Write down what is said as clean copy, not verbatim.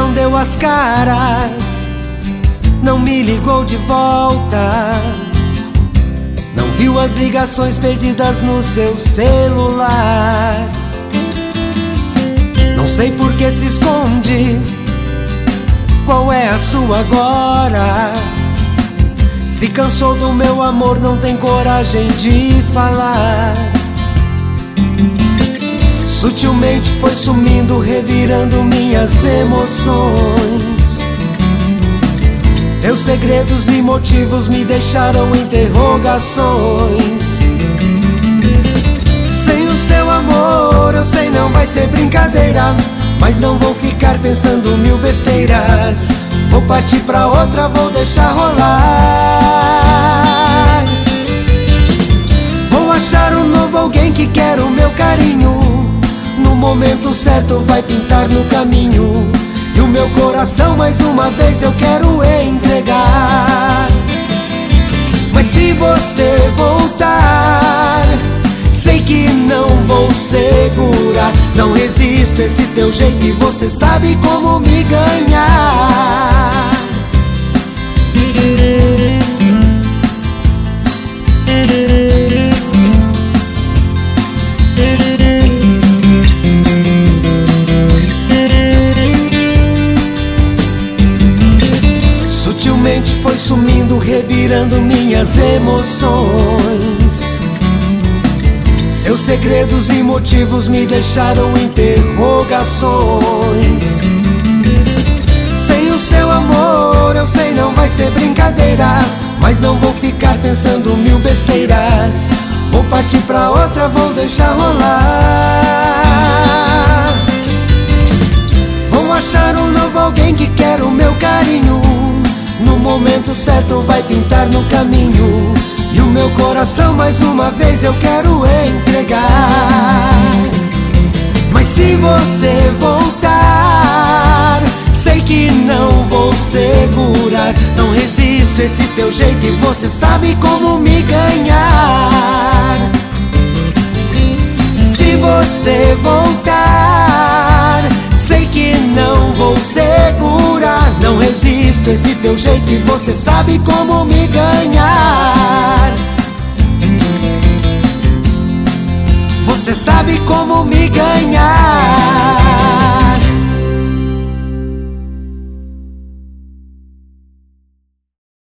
não deu as caras, não me ligou de volta, não viu as ligações perdidas no seu celular. Não sei por que se esconde, qual é a sua agora? Se cansou do meu amor, não tem coragem de falar. Sutilmente foi sumindo, revirando minhas emoções. Seus segredos e motivos me deixaram interrogações. Sem o seu amor, eu sei não vai ser brincadeira, mas não vou ficar pensando mil besteiras. Vou partir pra outra, vou deixar rolar. Vou achar um novo alguém que quer o meu carinho. No momento certo vai pintar no caminho, e o meu coração mais uma vez eu quero entregar. Mas se você voltar, sei que não vou segurar. Não resisto a esse teu jeito e você sabe como me ganhar. Sutilmente foi sumindo, revirando minhas emoções. Seus segredos e motivos me deixaram interrogações. Sem o seu amor, eu sei não vai ser brincadeira, mas não vou ficar pensando mil besteiras. Vou partir pra outra, vou deixar rolar. Vou achar um novo alguém que quer o meu carinho. No momento certo vai pintar no caminho, e o meu coração mais uma vez eu quero entregar. Mas se você voltar, sei que não vou segurar. Não resisto a esse teu jeito e você sabe como me ganhar. Se você voltar, sei que não vou segurar. Não resisto a esse teu jeito e você sabe como me ganhar. Você sabe como me ganhar.